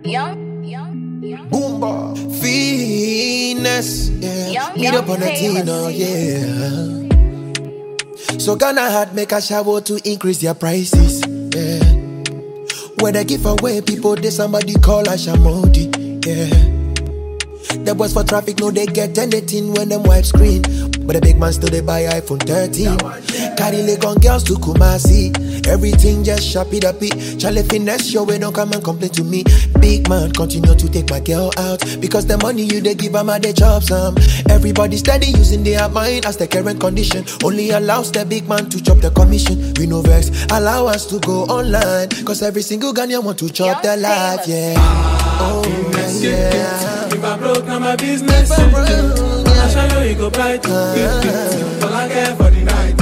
Boomba. Venus, yeah. Meet up on a Tino, yeah. So Ghana had make a shower to increase their prices, yeah. When they give away people, they somebody call a Shamodi, yeah. The boys for traffic know they get anything when them wipe screen. But the big man still they buy iPhone 13. Carry Legon girls to Kumasi. Everything just sharpie dappy. Charlie finesse show we don't come and complain to me. Big man continue to take my girl out. Because the money you they give them they chop some. Everybody steady using their mind as the current condition. Only allows the big man to chop the commission. We no vex, allow us to go online. Cause every single Ghanaian want to chop their life, yeah. Oh yeah. If I broke, now my business. I shall know you go bright. All I care for the night.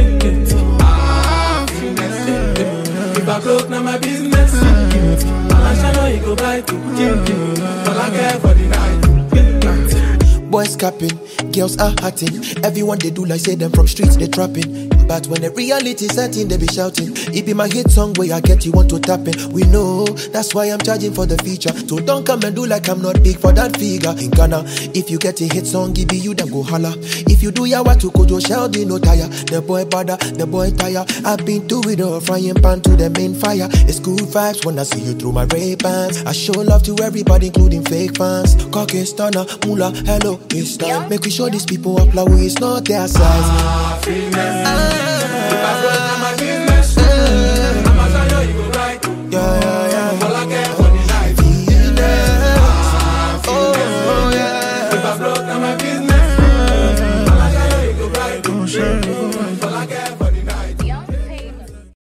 If I broke, now my business. I shall know you go bright. All I care for the night. Boys capping, girls are hurting. Everyone they do like say them from streets they trapping. But when the reality setting, they be shouting. It be my hit song where I get you want to tap in. We know, that's why I'm charging for the feature. So don't come and do like I'm not big for that figure. In Ghana, if you get a hit song, give you then go holla. If you do yawa to Kojo, shall be no tire. The boy bother, the boy tire. I've been through it all, frying pan to the main fire. It's good vibes when I see you through my Ray-Bans. I show love to everybody, including fake fans. Cocky stunner, mula, hello, it's time. Make we show these people up like we it's not their size. If I broke, now my business.